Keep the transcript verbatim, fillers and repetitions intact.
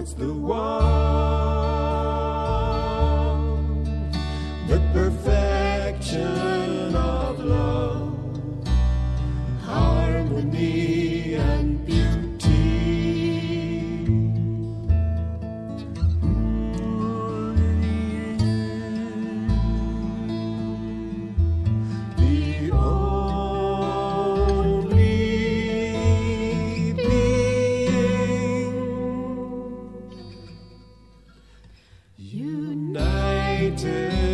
What's the one? The perfection of love, harmony and beauty. The only being united